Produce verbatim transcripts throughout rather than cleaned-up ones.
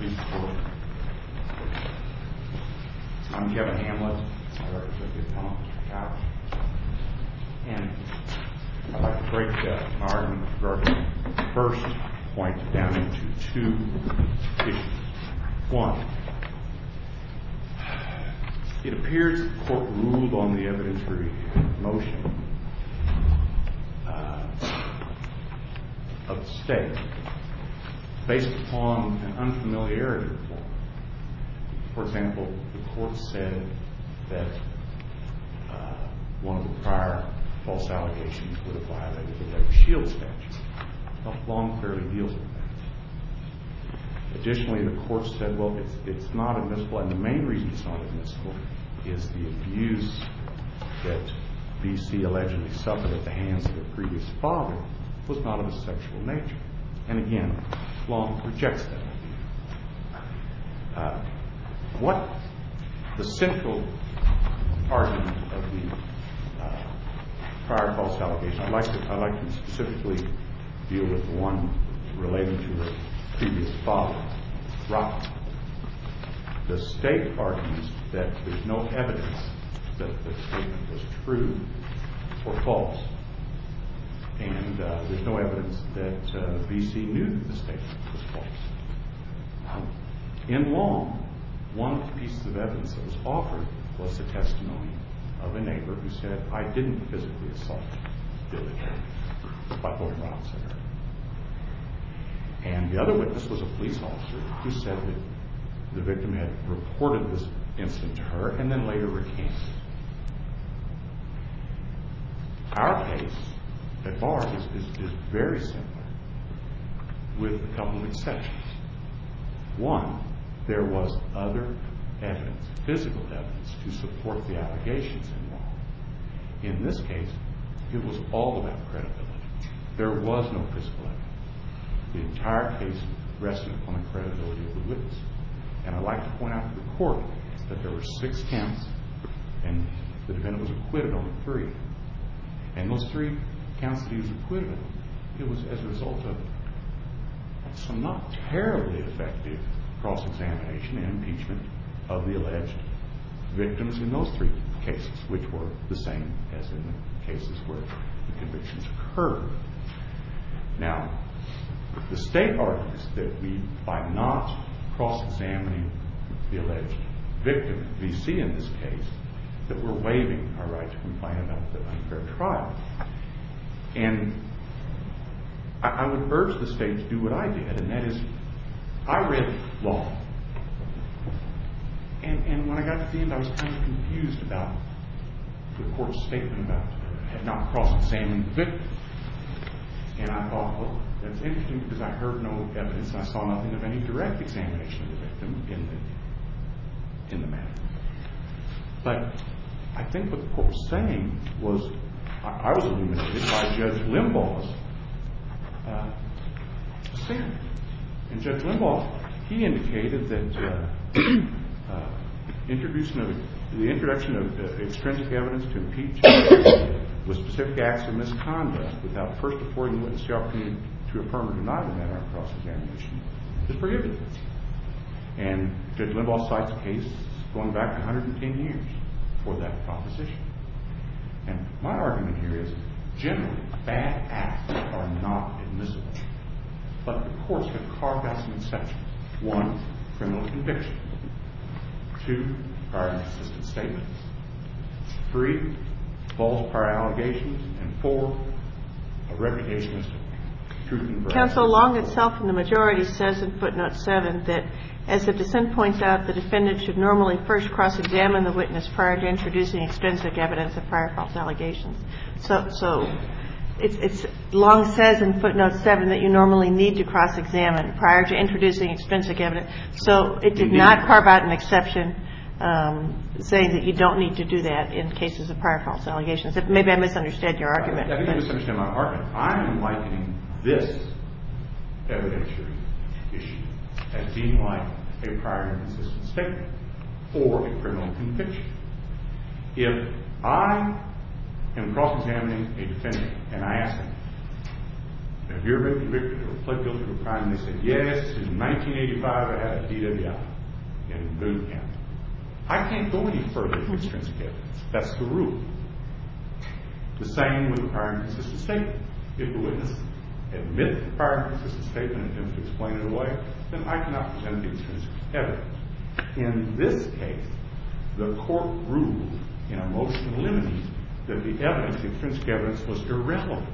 Police Court. I'm Kevin Hamlet. I represent the appellant, Mister Couch. And I'd like to break uh, my argument regarding the first point down into two issues. One, it appears the court ruled on the evidentiary motion uh, of the state based upon an unfamiliarity report. For example, the court said that uh, one of the prior false allegations would have violated the Rape Shield statute. Long clearly deals with that. Additionally, the court said, well, it's, it's not admissible, and the main reason it's not admissible is the abuse that B C allegedly suffered at the hands of her previous father was not of a sexual nature. And again, Long rejects that idea. Uh, what the central argument of the uh, prior false allegation, I'd like to I'd like to specifically deal with the one relating to her previous father, Rock. The state argues that there's no evidence that the statement was true or false, and uh, there's no evidence that uh, B C knew that the statement was false. Um, in Long, one of the pieces of evidence that was offered was the testimony of a neighbor who said, I didn't physically assault Billy by throwing rocks at her. And the other witness was a police officer who said that the victim had reported this incident to her and then later recanted. Our case at bar is, is, is very similar with a couple of exceptions. One, there was other evidence, physical evidence, to support the allegations in Long. In this case, it was all about credibility. There was no physical evidence. The entire case rested upon the credibility of the witness. And I'd like to point out to the court that there were six counts, and the defendant was acquitted on three. And those three counts that he was acquitted on, it was as a result of some not terribly effective cross-examination and impeachment of the alleged victims in those three cases, which were the same as in the cases where the convictions occurred. Now, the state argues that we, by not cross-examining the alleged victim, V C in this case, that we're waiving our right to complain about the unfair trial. And I, I would urge the state to do what I did, and that is, I read Long. And, and when I got to the end, I was kind of confused about the court's statement about uh, had not cross-examined the victim. And I thought, well, that's interesting because I heard no evidence and I saw nothing of any direct examination of the victim in the in the matter. But I think what the court was saying was, I, I was illuminated by Judge Limbaugh's uh, statement. And Judge Limbaugh, he indicated that uh, uh, introduction of the introduction of uh, extrinsic evidence to impeach with specific acts of misconduct without first affording the witness the opportunity to affirm or deny the matter on cross-examination is prohibited. And Judge Limbaugh cites a case going back one hundred ten years for that proposition. And my argument here is, generally, bad acts are not admissible. But the courts have carved out some exceptions. One, criminal conviction. Two, prior inconsistent statements. Three, false prior allegations. And four, a reputation as to truth and veracity. Counsel, Long itself in the majority says in footnote seven that, as the dissent points out, the defendant should normally first cross-examine the witness prior to introducing extrinsic evidence of prior false allegations. So, so it's, it's Long says in footnote seven that you normally need to cross-examine prior to introducing extrinsic evidence. So it did Indeed. not carve out an exception um, saying that you don't need to do that in cases of prior false allegations. Maybe I misunderstood your argument. I think you misunderstand my argument. I am likening this evidentiary issue as being like a prior inconsistent statement or a criminal conviction. If I am cross-examining a defendant and I ask him, have you ever been convicted or pled guilty to a crime? And they said, yes, in nineteen eighty-five I had a D W I in Boone County. I can't go any further with extrinsic evidence. That's the rule. The same with the prior inconsistent statement. If the witness admits the prior inconsistent statement and attempts to explain it away, then I cannot present the extrinsic evidence. In this case, the court ruled in a motion limiting that the evidence, the extrinsic evidence, was irrelevant.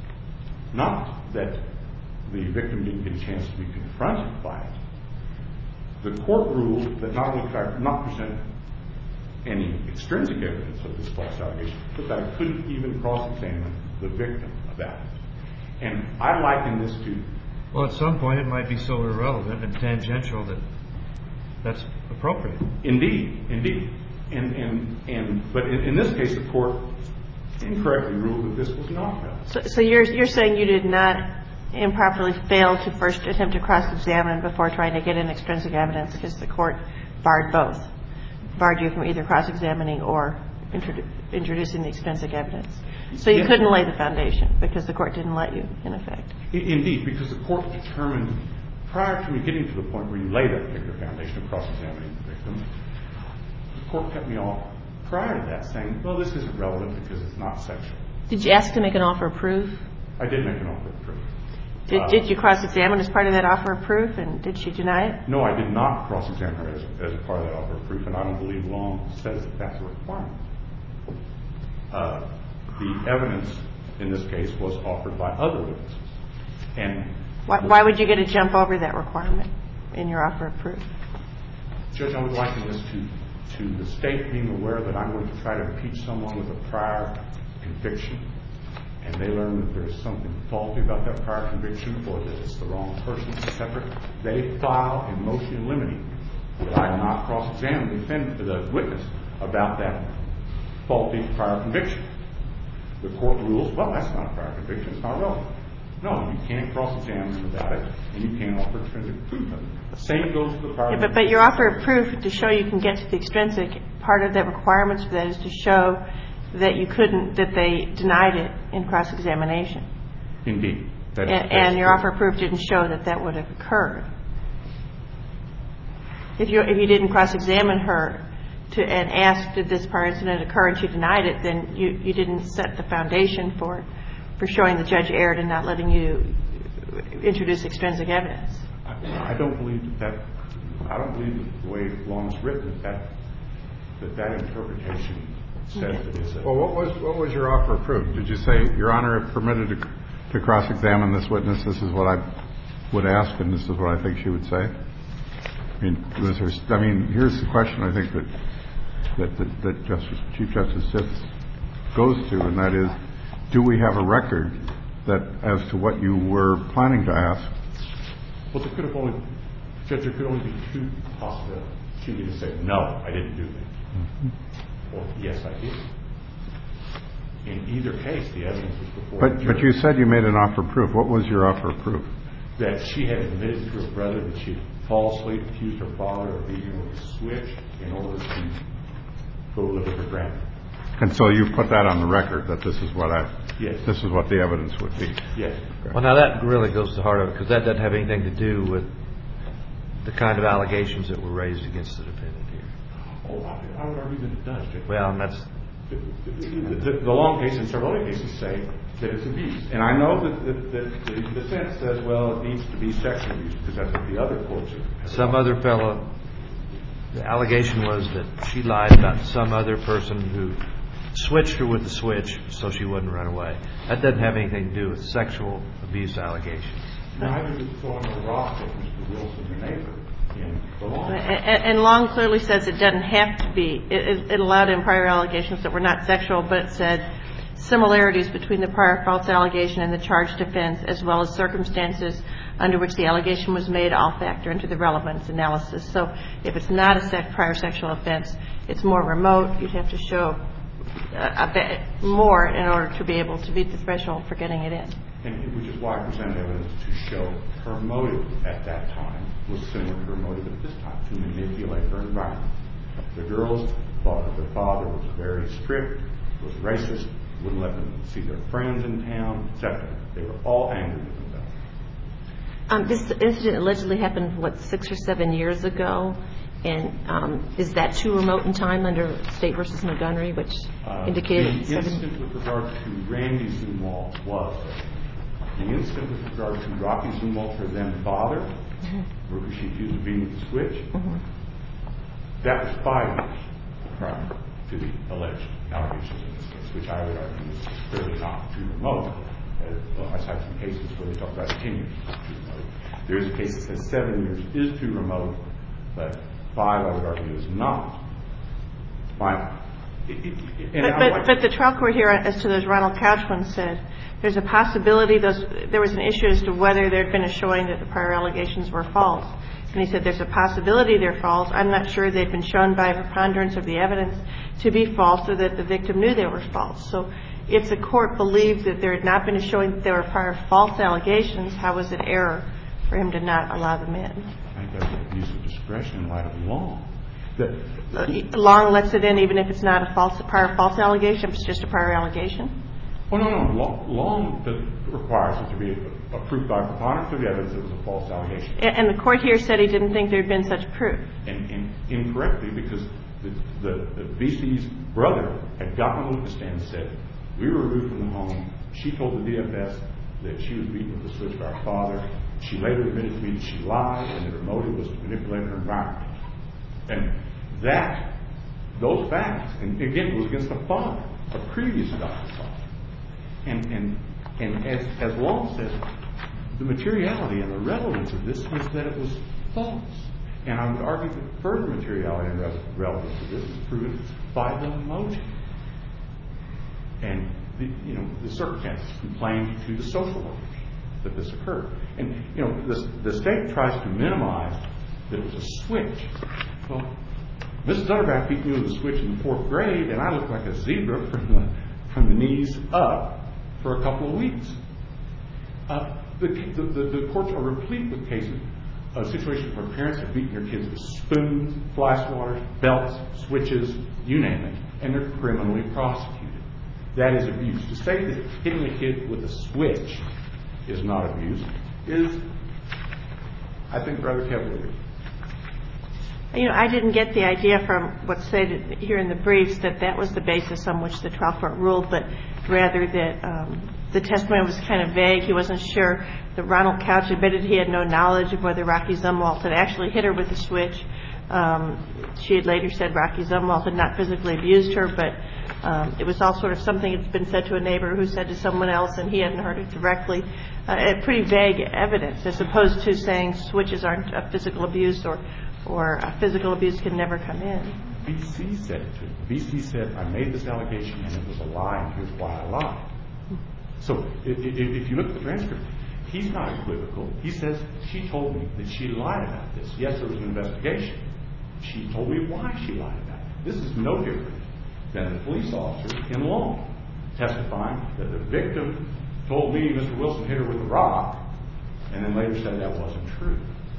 Not that the victim didn't get a chance to be confronted by it. The court ruled that not only could I not present any extrinsic evidence of this false allegation, but that I couldn't even cross-examine the victim about it. And I liken this to... Well, at some point it might be so irrelevant and tangential that that's appropriate. Indeed, indeed. And, and, and, but in, in this case, the court incorrectly ruled that this was not relevant. So, so you're, you're saying you did not improperly fail to first attempt to cross-examine before trying to get in extrinsic evidence because the court barred both, barred you from either cross-examining or introdu- introducing the extrinsic evidence. So you yes. couldn't lay the foundation because the court didn't let you, in effect. Indeed, because the court determined, prior to me getting to the point where you lay that particular foundation of cross-examining the victim, the court kept me off prior to that, saying, well, this isn't relevant because it's not sexual. Did you ask to make an offer of proof? I did make an offer of proof. Did, uh, did you cross-examine as part of that offer of proof, and did she deny it? No, I did not cross-examine her as, as a part of that offer of proof, and I don't believe Long says that that's a requirement. Uh, the evidence in this case was offered by other witnesses. And why, why would you get a jump over that requirement in your offer of proof? Judge, I would liken this to, to the state being aware that I'm going to try to impeach someone with a prior conviction, and they learn that there's something faulty about that prior conviction or that it's the wrong person, et cetera. They file a motion limiting that I not cross-examine the, defend- the witness about that faulty prior conviction. The court rules, well, that's not a prior conviction, it's not relevant. No, you can't cross-examine about it, and you can't offer extrinsic proof of it. The same goes to the prior yeah, but, but your offer of proof to show you can get to the extrinsic, part of the requirements for that is to show that you couldn't, that they denied it in cross-examination. Indeed. That and and your offer of proof didn't show that that would have occurred. If you if you didn't cross-examine her to and ask, did this prior incident occur, and she denied it, then you, you didn't set the foundation for for showing the judge erred in not letting you introduce extrinsic evidence. I, I don't believe that, that I don't believe that the way Long is written that that that interpretation says okay. that it's a... Well, what was what was your offer of proof? Did you say, Your Honor, if permitted to, to cross-examine this witness, this is what I would ask and this is what I think she would say? I mean, was there, I mean, here's the question I think that that, that, that Justice, Chief Justice Sitz goes to, and that is, do we have a record that as to what you were planning to ask? Well, there could have only, Judge, there could only be two possibilities. She could have said, no, I didn't do that. Mm-hmm. Or, yes, I did. In either case, the evidence was before but, the jury. But you said you made an offer of proof. What was your offer of proof? That she had admitted to her brother that she had falsely accused her father of beating her with a switch in order to go live with her grandmother. And so you put that on the record, that this is what I, yes. this is what the evidence would be. Yes. Okay. Well, now that really goes to the heart of it, because that doesn't have anything to do with the kind of allegations that were raised against the defendant here. Oh, I, I would argue that it does, Judge. Well, and that's... The, the, the, the Long case and several other cases say that it's abuse. And I know that, that, that the defense says, well, it needs to be sexual abuse, because that's what the other courts have. Some other fellow, the allegation was that she lied about some other person who switched her with the switch so she wouldn't run away. That doesn't have anything to do with sexual abuse allegations. Neither did throwing a rock at Mister Wilson, your neighbor, in the Long case. And, and Long clearly says it doesn't have to be. It, it allowed in prior allegations that were not sexual, but it said similarities between the prior false allegation and the charged offense, as well as circumstances under which the allegation was made, all factor into the relevance analysis. So if it's not a sec- prior sexual offense, it's more remote. You'd have to show a bit more in order to be able to meet the threshold for getting it in. And which is why I presented evidence to show her motive at that time was similar to her motive at this time, to manipulate her environment. The girls thought that their father was very strict, was racist, wouldn't let them see their friends in town, et cetera. They were all angry with him. Um, this incident allegedly happened, what, six or seven years ago? And um, is that too remote in time under State versus Montgomery, which Uh, indicated the seven... incident with regard to Randy Zumwalt was. The incident with regard to Rocky Zumwalt, her then father, mm-hmm. where she accused of being with the switch, mm-hmm. that was five years prior to the alleged allegations in this case, which I would argue is clearly not too remote. Uh, well, I cite some cases where they talk about ten years is too remote. There is a case that says seven years is too remote, but five, I would argue, is not. My, it, it, and but, but, like but the trial court here, as to those Ronald Couch ones, said there's a possibility those there was an issue as to whether there had been a showing that the prior allegations were false. And he said there's a possibility they're false. I'm not sure they've been shown by a preponderance of the evidence to be false or that the victim knew they were false. So if the court believed that there had not been a showing that there were prior false allegations, how was it error for him to not allow them in? I think that's an abuse of discretion in light of Long. The, the, Long lets it in even if it's not a false, prior false allegation, if it's just a prior allegation? Oh, no, no. Long, Long requires it to be approved by preponderance of the evidence that it was a false allegation. And, and the court here said he didn't think there had been such proof. And, and incorrectly, because the, the, the V C's brother had gotten on the witness stand and said, we were removed from the home. She told the D F S that she was beaten with the switch by her father. She later admitted to me that she lied and that her motive was to manipulate her environment. And that, those facts, and again, it was against the father, a previous doctor's father. And, and, and as, as Long says, the materiality and the relevance of this was that it was false. And I would argue that further materiality and relevance of this is proven by the motion. And, the, you know, the circumstances complained to the social workers that this occurred. And, you know, the, the state tries to minimize that it was a switch. Well, Missus Utterback beat me with a switch in the fourth grade, and I looked like a zebra from the, from the knees up for a couple of weeks. Uh, the, the, the, the courts are replete with cases, uh, situations where parents have beaten their kids with spoons, fly swatters, belts, switches, you name it, and they're criminally prosecuted. That is abuse. To say that hitting a kid with a switch is not abuse is, I think, rather cavalier. You know, I didn't get the idea from what's said here in the briefs that that was the basis on which the trial court ruled, but rather that um, the testimony was kind of vague. He wasn't sure. That Ronald Couch admitted he had no knowledge of whether Rocky Zumwalt had actually hit her with a switch. Um, she had later said Rocky Zumwalt had not physically abused her, but um, it was all sort of something that's been said to a neighbor who said to someone else, and he hadn't heard it directly. Uh, pretty vague evidence, as opposed to saying switches aren't a physical abuse or or uh, physical abuse can never come in. V C said it too. V C said, I made this allegation and it was a lie, and here's why I lied. So if, if, if you look at the transcript, he's not equivocal. He says, she told me that she lied about this. Yes, there was an investigation. She told me why she lied about it. This is no different than the police officer in Long testifying that the victim told me Mister Wilson hit her with a rock, and then later said that wasn't true.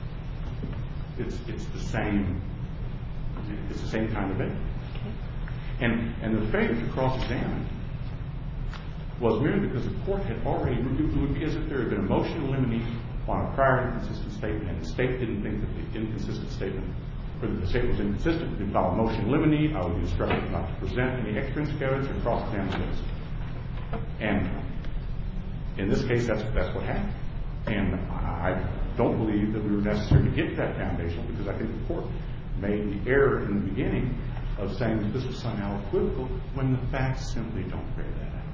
It's it's the same it's the same kind of thing. And and the failure to cross-examine was merely because the court had already, it would be as if there had been a motion to eliminate on a prior inconsistent statement, and the state didn't think that the inconsistent statement, or that the statement was inconsistent. We'd file a motion to eliminate. I would be instructed not to present any extrinsic evidence or cross-examine this. And in this case, that's that's what happened. And I don't believe that we were necessary to get to that foundation, because I think the court made the error in the beginning of saying that this was somehow equivocal when the facts simply don't bear that out.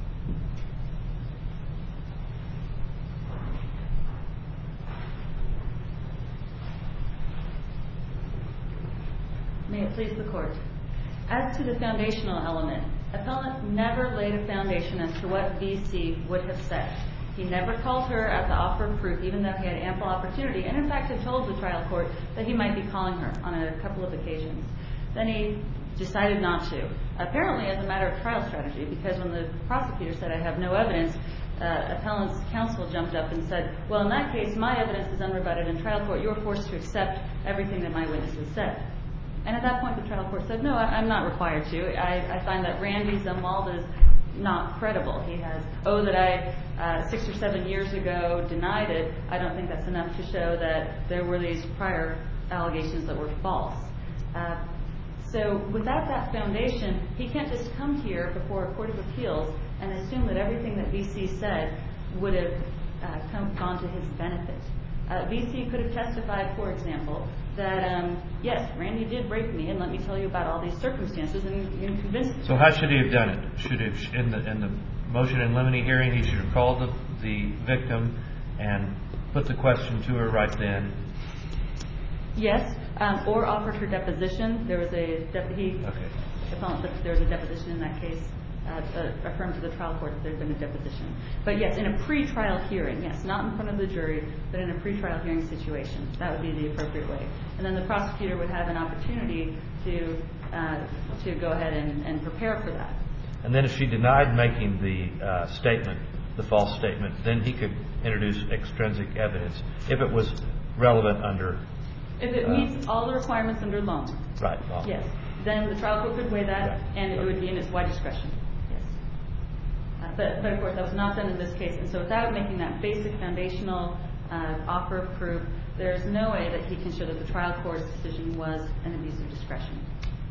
May it please the court. As to the foundational element, appellant never laid a foundation as to what V C would have said. He never called her at the offer of proof, even though he had ample opportunity, and in fact had told the trial court that he might be calling her on a couple of occasions. Then he decided not to, apparently as a matter of trial strategy, because when the prosecutor said, I have no evidence, uh, appellant's counsel jumped up and said, well, in that case, my evidence is unrebutted in trial court. You're forced to accept everything that my witnesses said. And at that point, the trial court said, no, I, I'm not required to. I, I find that Randy Zumwalt is not credible. He has, oh, that I uh, six or seven years ago denied it. I don't think that's enough to show that there were these prior allegations that were false. Uh, so without that foundation, he can't just come here before a court of appeals and assume that everything that V C said would have uh, come, gone to his benefit. Uh, V C could have testified, for example, that, um, yes, Randy did rape me, and let me tell you about all these circumstances, and, and convince me. So how should he have done it? Should have, in the, in the motion in limine hearing, he should have called the, the victim and put the question to her right then? Yes, um, or offered her deposition. There was a deputy. Okay. There was a deposition in that case. Uh, uh, affirmed to the trial court that there had been a deposition. But yes, in a pre-trial hearing, yes, not in front of the jury, but in a pre-trial hearing situation, that would be the appropriate way. And then the prosecutor would have an opportunity to uh, to go ahead and, and prepare for that. And then if she denied making the uh, statement, the false statement, then he could introduce extrinsic evidence if it was relevant under... If it uh, meets all the requirements under law. Right, law. Yes. Then the trial court could weigh that, yeah. and it would be in its wide discretion. Uh, but, but of course, that was not done in this case. And so without making that basic foundational uh, offer of proof, there's no way that he can show that the trial court's decision was an abuse of discretion.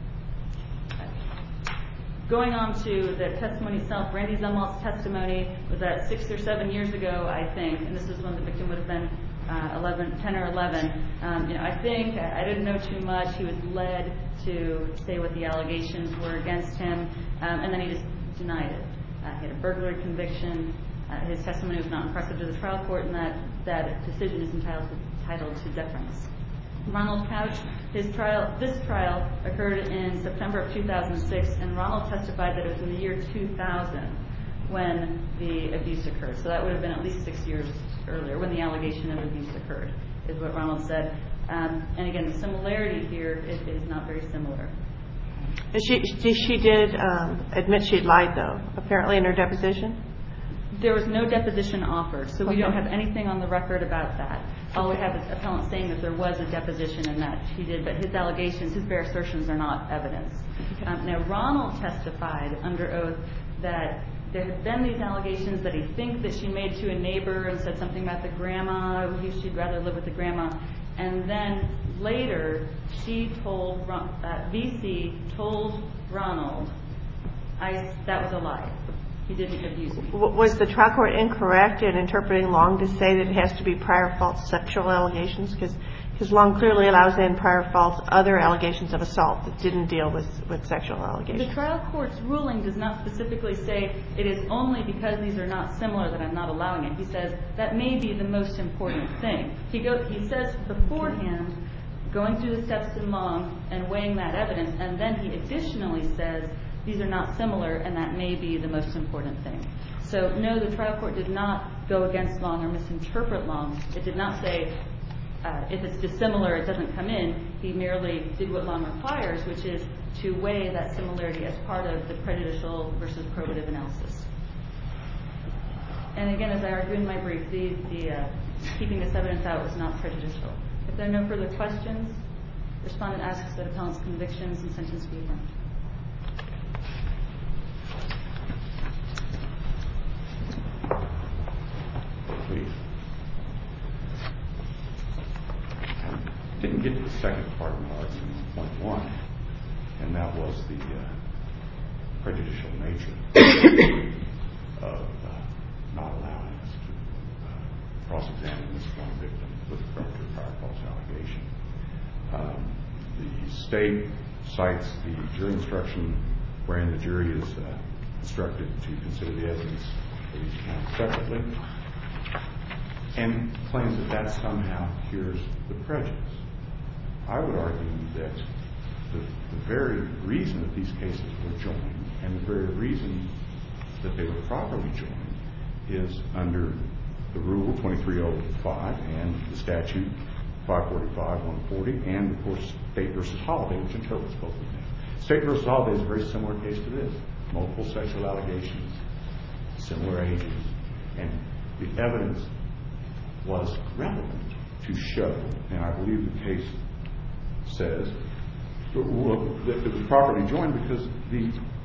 Uh, going on to the testimony itself, Randy Zumwalt's testimony was that six or seven years ago, I think, and this is when the victim would have been uh, eleven, ten or eleven. Um, you know, I think I, I didn't know too much. He was led to say what the allegations were against him, um, and then he just denied it. Uh, he had a burglary conviction. Uh, his testimony was not impressive to the trial court, and that, that decision is entitled to, entitled to deference. Ronald Couch, his trial, this trial occurred in September of two thousand six, and Ronald testified that it was in the year two thousand when the abuse occurred. So that would have been at least six years earlier when the allegation of abuse occurred, is what Ronald said. Um, and again, the similarity here is, is not very similar. She, she did um, admit she'd lied, though, apparently in her deposition? There was no deposition offered, so we okay. don't have anything on the record about that. All we have is appellant saying that there was a deposition and that she did, but his allegations, his bare assertions are not evidence. Okay. Um, now, Ronald testified under oath that there had been these allegations that he thinks that she made to a neighbor and said something about the grandma, she'd rather live with the grandma. And then later, she told, uh, V C told Ronald, I, that was a lie. He didn't abuse me. Was the trial court incorrect in interpreting Long to say that it has to be prior false sexual allegations? Because Long clearly allows in prior false other allegations of assault that didn't deal with, with sexual allegations. The trial court's ruling does not specifically say it is only because these are not similar that I'm not allowing it. He says that may be the most important thing. He, go, he says beforehand, going through the steps in Long and weighing that evidence, and then he additionally says these are not similar and that may be the most important thing. So no, the trial court did not go against Long or misinterpret Long. It did not say uh, if it's dissimilar, it doesn't come in. He merely did what Long requires, which is to weigh that similarity as part of the prejudicial versus probative analysis. And again, as I argued in my brief, the, the uh, keeping this evidence out was not prejudicial. If there are no further questions, the respondent asks that appellant's convictions and sentence be affirmed. Please. I didn't get to the second part of my argument, point one, and that was the uh, prejudicial nature of uh, not allowing us to uh, cross-examine this one victim with regard to a prior false allegation. Um, the state cites the jury instruction wherein the jury is uh, instructed to consider the evidence for each count separately, and claims that that somehow cures the prejudice. I would argue that the, the very reason that these cases were joined and the very reason that they were properly joined is under the Rule twenty-three oh five and the statute five forty-five one forty and, of course, State v. Holiday, which interprets both of them. State v. Holiday is a very similar case to this. Multiple sexual allegations, similar ages, and the evidence was relevant to show, and I believe the case says that it was properly joined because the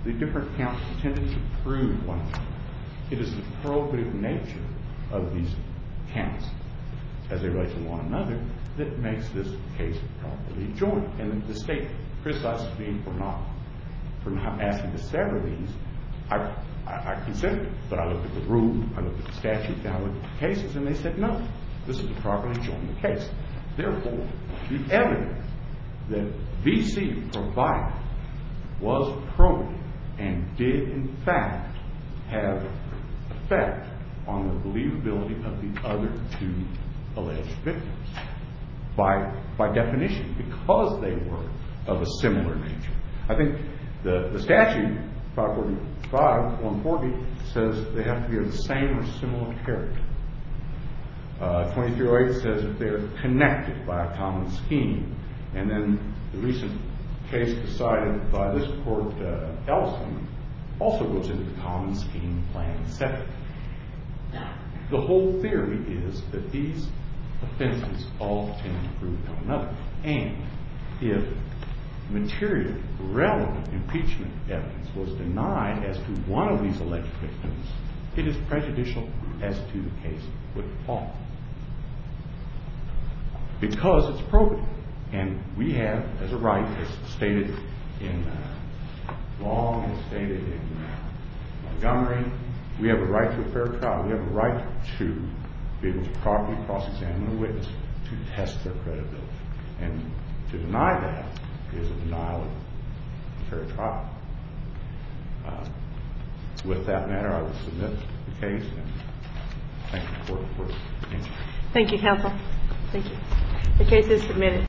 the different counts intended to prove one another. It is the probative nature of these counts as they relate to one another that makes this case properly joined. And the state criticizes me for not for not asking to sever these. I, I, I considered it, but I looked at the rule, I looked at the statute, and I looked at the cases, and they said no. This is a properly joined case. Therefore, the evidence that V C provided was probative and did, in fact, have effect on the believability of the other two alleged victims. By, by definition, because they were of a similar nature. I think the, the statute, five forty-five, one forty, says they have to be of the same or similar character. Uh, twenty-three oh eight says that they're connected by a common scheme. And then the recent case decided by this court, uh, Ellison, also goes into the common scheme, plan, et cetera. The whole theory is that these offenses all tend to prove one another. And if material, relevant impeachment evidence was denied as to one of these alleged victims, it is prejudicial as to the case with all. Because it's probative. And we have, as a right, as stated in uh, Long, as stated in uh, Montgomery, we have a right to a fair trial. We have a right to be able to properly cross-examine a witness to test their credibility. And to deny that is a denial of a fair trial. Uh, with that matter, I will submit the case and thank the court for its attention. Thank you, counsel. Thank you. The case is submitted.